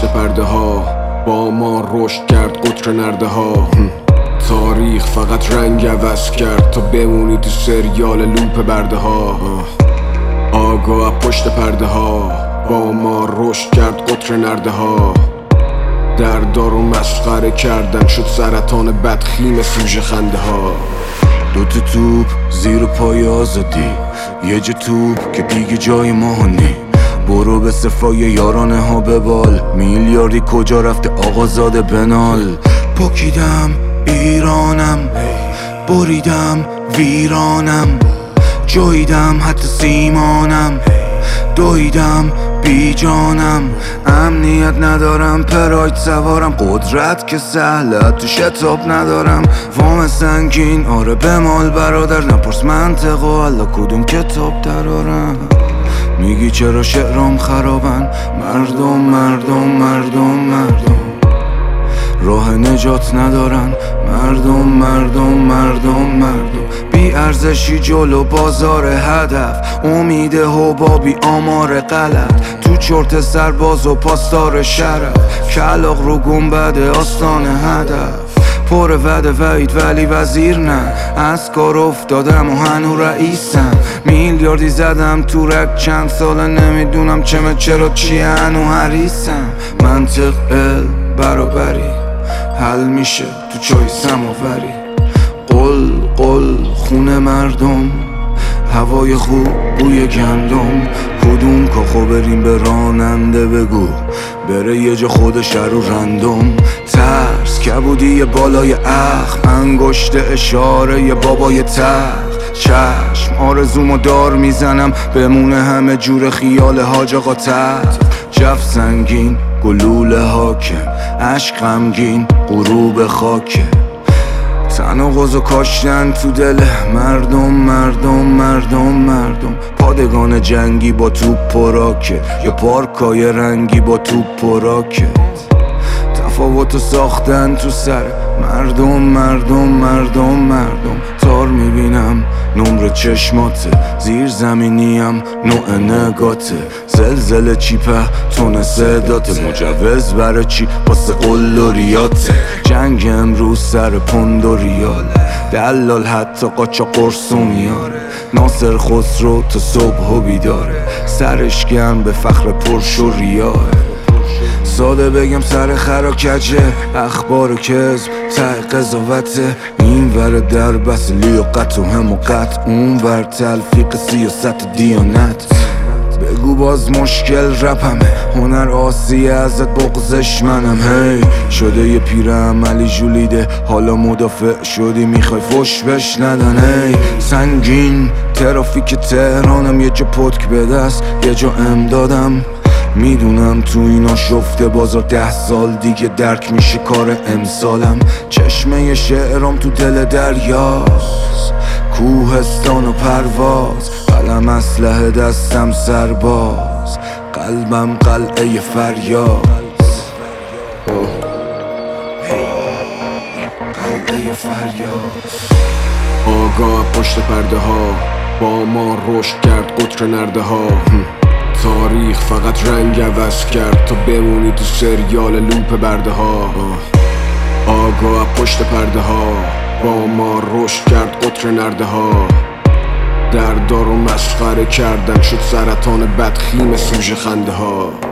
پشت پرده ها با ما رشد کرد قطر نرده ها. تاریخ فقط رنگ عوض کرد تا بمونی تو سریال لوپ برده ها. آگاه پشت پرده ها با ما رشد کرد قطر نرده ها. دردارو مسخره کردن شد سرطان بدخیم سوژه خنده ها. دوتا توپ زیر پای آزادی، یه جا توپ که دیگه جای ما نی. برو به صفای یارانه ها ببال، میلیاردی کجا رفته آقازاده بنال. پاکیدم ایرانم، بریدم ویرانم، جاییدم حتی سیمانم، دویدم بی جانم. امنیت ندارم، پراید سوارم، قدرت که سهله تو شتاب ندارم. وام سنگین آره بمال برادر، نپرس منطق و حالا کدوم کتاب درارم. میگی چرا شعرام خرابن، مردم مردم مردم مردم راه نجات ندارن، مردم مردم مردم مردم بی ارزشی جلو بازار هدف، امید حبابی آمار غلط، تو چرت سرباز و پاسدار شرف، کلاغ رو گنبد آستان هدف. پر وعده وعید ولی وزیر نه، از کار افتادم و هنو رئیسم. میلیاردی زدم تو رک چند ساله، نمیدونم چرا چیه هنو حریصم. منطق برابری حل میشه تو چای سماوری. قل قل خونه مردم، هوای خوب بوی گندم. کدوم کاخو بریم به راننده بگو بره یه جا خودش رو رندم. ترس کبودی بالای اخم، انگشت اشاره ی بابای تخت. چشم آرزومو دار میزنم، بمونه همه جور خیال حاج آقا تحت. جف سنگین گلوله حاکم، عشق غمگین غروب خاکه. تناقض و کاشتن تو دل مردم مردم مردم مردم. پادگان جنگی با توپ و راکت، یا پارکای رنگی با توپ و راکت. تفاوتو ساختن تو سر مردم مردم مردم مردم. تار میبینم نمر چشماته، زیر زمینیم نوع نگاته. زلزله چیپه تون صداته، مجوز برای چی واسه قل و ریاته. جنگ امروز سر پوند و ریاله، دلال حتی قاچا قرص و میاره. ناصر خسرو تا صبح و بیداره، سرش گرم به فخر پرش و ریاه. ساده بگم سر خرا کجه، اخبار کذب ته قضاوته. این ور در بس لیاقت و حماقت، اون ور تلفیق سیاست دیانت. بگو باز مشکل رپمه، هنر آسیه ازت بغزش منم. هی شده یه پیر عملی جولیده، حالا مدافع شدی میخوای فش بش ندن. هی سنگین ترافیک تهرانم، یه جا پتک به دست یه جا امدادم. میدونم تو اینا شفته بازار 10 سال دیگه درک میشه کار امسالم. چشمه شعرام تو دل دریاست، کوهستان و پرواز. قلم اسلحه دستم سرباز، قلبم قلعه فریاد. قلعه فریاد. آگاه پشت پرده ها با ما رشد کرد قطر نرده ها. تاریخ فقط رنگ عوض کرد تا بمونی تو سریال لوپ برده ها. آگاه پشت پرده ها با ما رشد کرد قطر نرده ها. دردارو مسخره کردن شد سرطان بدخیم سوژه خنده ها.